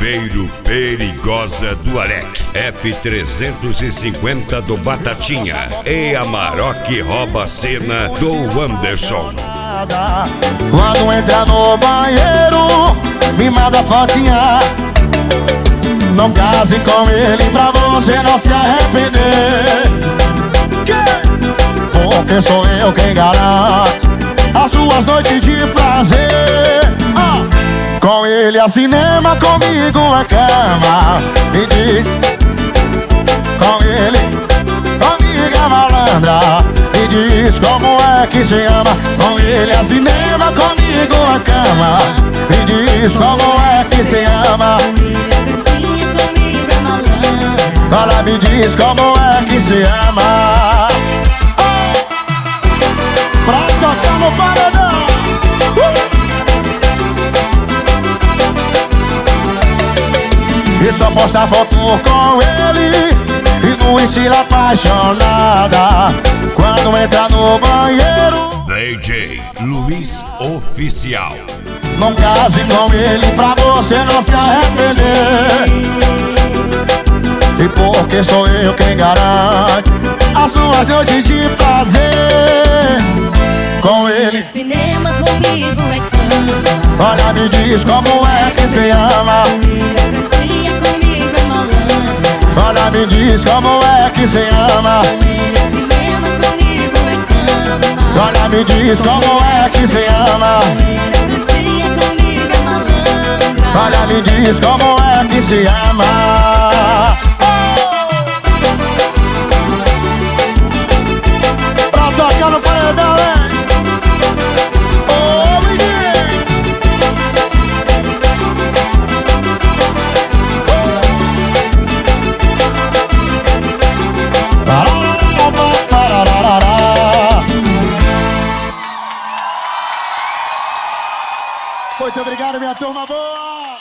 Primeiro Perigosa do Alec, F350 do Batatinha e Amarok rouba a cena do Anderson. Quando entra no banheiro, me manda fotinha. Não case com ele pra você não se arrepender, porque sou eu quem garante as suas noites de prazer. Com ele é cinema, comigo é cama. Me diz, com ele, comigo é malandra. Me diz como é que se ama. Com ele é cinema, comigo é cama. Me diz como é que se ama. Ela me diz como é que se ama. Pra tocar no paredão. E só posta foto com ele e no estilo apaixonada. Quando entra no banheiro, DJ Luiz Oficial. não case com ele pra você não se arrepender, e porque sou eu quem garante as suas noites de prazer. Com ele cinema, comigo é cama. olha, me diz como é que se ama. Comigo é malandra. Olha, me diz como é que se ama. Cinema, comigo é cama. Olha, me diz como é que se ama. Comigo é malandra. Olha, me diz como é que se ama. Pra tocar no paredão, hein? Ô, menino! Muito obrigado, minha turma boa!